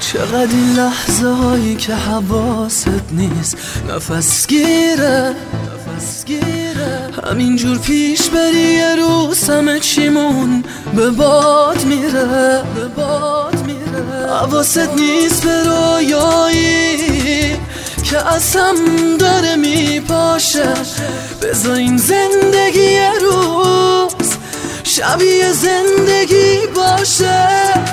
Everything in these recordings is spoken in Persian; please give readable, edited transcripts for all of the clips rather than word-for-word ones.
چقدر این لحظه هایی که حواست نیست نفس گیره همینجور پیش بری یه روز همه چیمون به باد میره حواست نیست به رویایی که از هم داره میپاشه بذار این زندگی یه روز شبیه زندگی باشه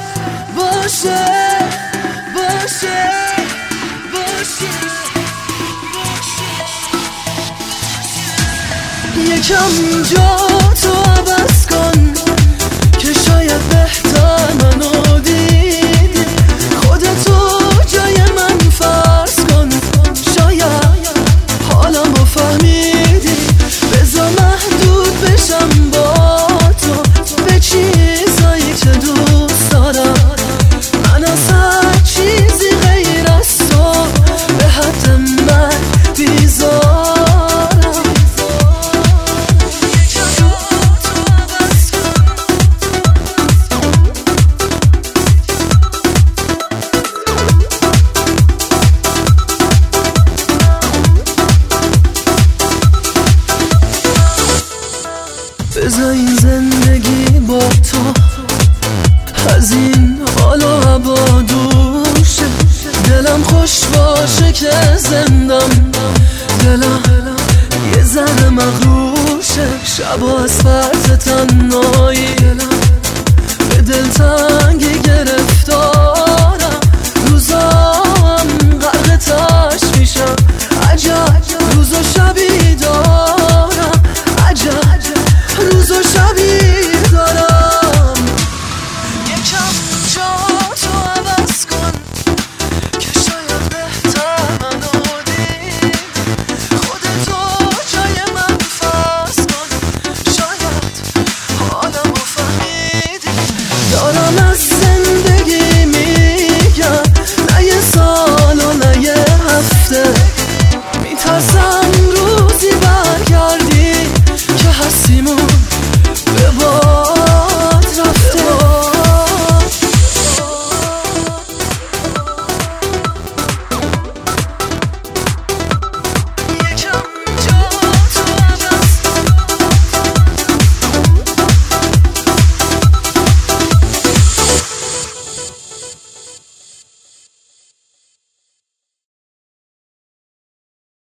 یکم جا تو عوض کن که شاید بهتر منو دیدی خودتو جای من فرض کن شاید حالمو فهمیدی بذار محدود بشم با تو به چیزایی که دوست دارم من از هر چیزی غیر از تو به حد من بیزارم بذار این